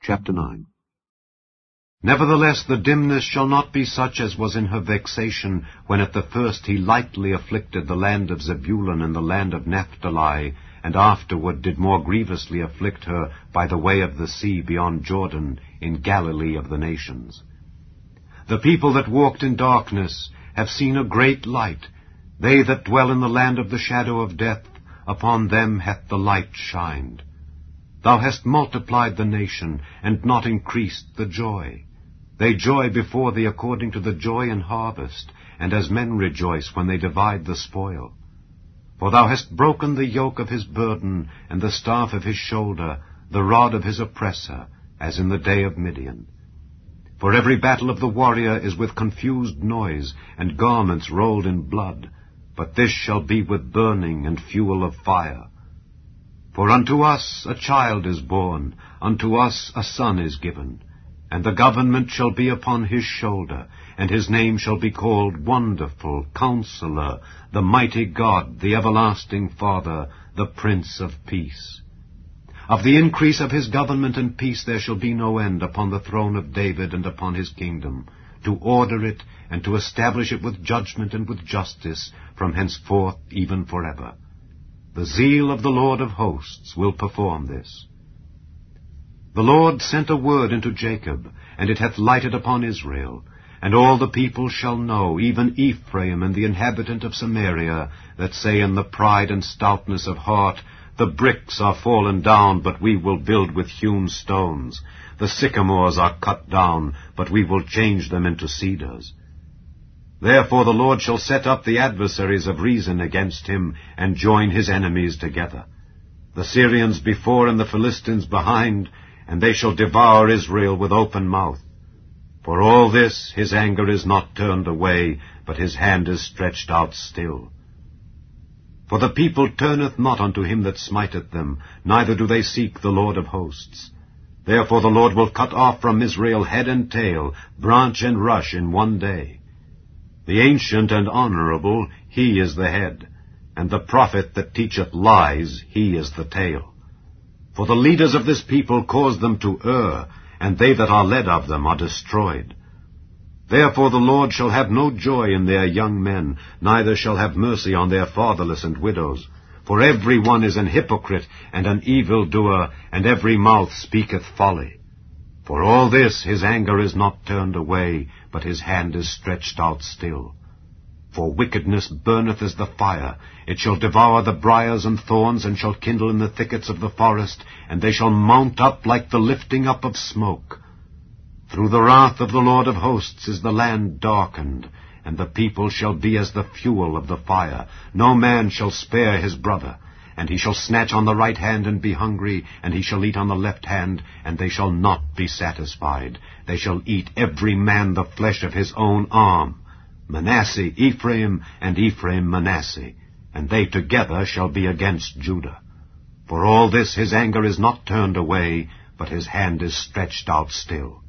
Chapter 9. Nevertheless the dimness shall not be such as was in her vexation, when at the first he lightly afflicted the land of Zebulun and the land of Naphtali, and afterward did more grievously afflict her by the way of the sea beyond Jordan, in Galilee of the nations. The people that walked in darkness have seen a great light. They that dwell in the land of the shadow of death, upon them hath the light shined. Thou hast multiplied the nation, and not increased the joy. They joy before thee according to the joy in harvest, and as men rejoice when they divide the spoil. For thou hast broken the yoke of his burden, and the staff of his shoulder, the rod of his oppressor, as in the day of Midian. For every battle of the warrior is with confused noise, and garments rolled in blood, but this shall be with burning and fuel of fire. For unto us a child is born, unto us a son is given, and the government shall be upon his shoulder, and his name shall be called Wonderful, Counselor, the Mighty God, the Everlasting Father, the Prince of Peace. Of the increase of his government and peace there shall be no end upon the throne of David and upon his kingdom, to order it and to establish it with judgment and with justice from henceforth even forever. The zeal of the Lord of hosts will perform this. The Lord sent a word into Jacob, and it hath lighted upon Israel. And all the people shall know, even Ephraim and the inhabitant of Samaria, that say in the pride and stoutness of heart, The bricks are fallen down, but we will build with hewn stones. The sycamores are cut down, but we will change them into cedars. Therefore the Lord shall set up the adversaries of reason against him, and join his enemies together. The Syrians before and the Philistines behind, and they shall devour Israel with open mouth. For all this his anger is not turned away, but his hand is stretched out still. For the people turneth not unto him that smiteth them, neither do they seek the Lord of hosts. Therefore the Lord will cut off from Israel head and tail, branch and rush in one day. The ancient and honorable, he is the head, and the prophet that teacheth lies, he is the tail. For the leaders of this people cause them to err, and they that are led of them are destroyed. Therefore the Lord shall have no joy in their young men, neither shall have mercy on their fatherless and widows. For every one is an hypocrite and an evildoer, and every mouth speaketh folly. For all this his anger is not turned away, but his hand is stretched out still. For wickedness burneth as the fire. It shall devour the briars and thorns, and shall kindle in the thickets of the forest, and they shall mount up like the lifting up of smoke. Through the wrath of the Lord of hosts is the land darkened, and the people shall be as the fuel of the fire. No man shall spare his brother. And he shall snatch on the right hand and be hungry, and he shall eat on the left hand, and they shall not be satisfied. They shall eat every man the flesh of his own arm. Manasseh Ephraim, and Ephraim Manasseh, and they together shall be against Judah. For all this his anger is not turned away, but his hand is stretched out still.